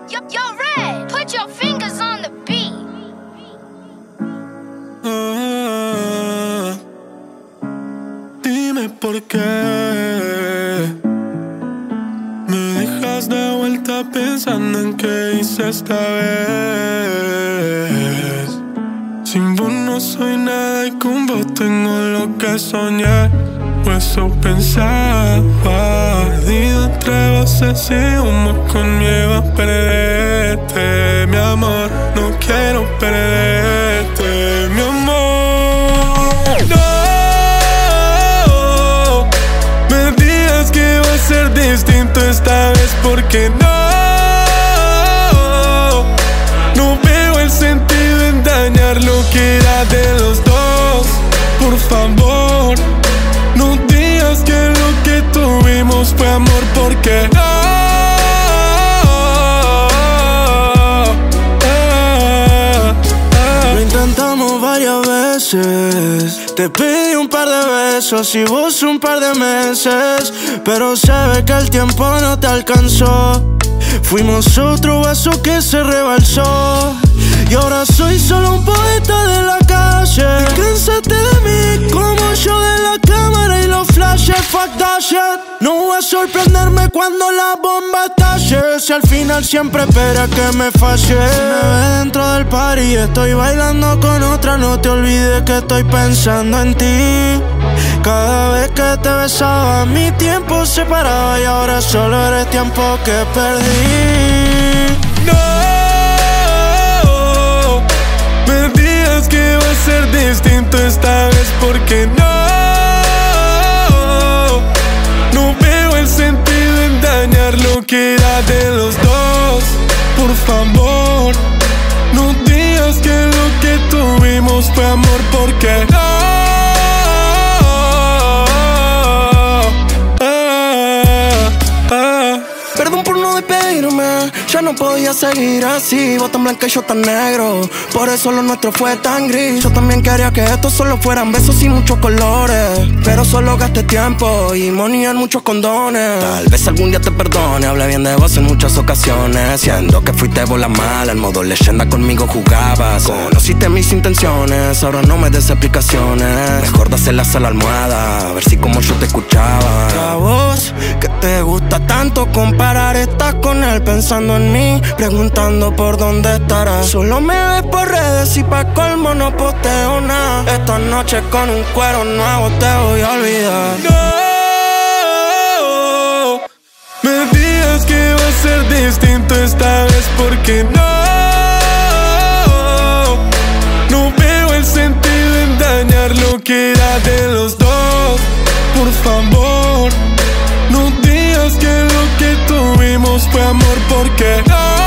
Yo, Red, put your fingers on the beat. Dime por qué me dejas de vuelta pensando en qué hice esta vez. Sin vos no soy nada y con vos tengo lo que soñé. Pues eso pensaba, perdido entre voces y humo con miedo a perderte. Mi amor, no quiero perderte, mi amor. No me digas que va a ser distinto esta vez, porque no veo el sentido en dañar lo que era de los dos. Por favor, no digas que lo que tuvimos fue amor, porque lo intentamos varias veces. Te pedí un par de besos y vos un par de meses, pero se ve que el tiempo no te alcanzó. Fuimos otro vaso que se rebalsó, y ahora soy solo un poeta de la calle. Cánsaste de mí como yo de la cámara y los flashes. Fuck that shit. No voy a sorprenderme cuando la bomba estalle. Si al final siempre espera que me falle. Si me ves dentro del party y estoy bailando con otra, no te olvides que estoy pensando en ti. Cada vez que te besaba mi tiempo se paraba, y ahora solo eres tiempo que perdí. No me digas que va a ser distinto esta vez, porque no veo el sentido en dañar lo que era de los dos. Por favor, no digas que lo que tuvimos fue amor, porque Perdón por no despedirme, ya no podía seguir así. Vos tan blanca y yo tan negro, por eso lo nuestro fue tan gris. Yo también quería que estos solo fueran besos y muchos colores, pero solo gasté tiempo y money en muchos condones. Tal vez algún día te perdone, hablé bien de vos en muchas ocasiones, siendo que fuiste vos la mala, en modo leyenda conmigo jugabas. Conociste mis intenciones, ahora no me des explicaciones. Mejor dáselas a la almohada, a ver si como yo te escuchaba. A vos, que te gusta tanto comparar, estás con él pensando en mí, preguntando por dónde estará. Solo me ves por redes y pa' colmo no posteo nada. Esta noche con un cuero nuevo te voy a olvidar. No me digas que va a ser distinto esta vez, porque no veo el sentido en dañar lo que era de los dos. Por favor, no digas que lo que tuvimos fue amor, porque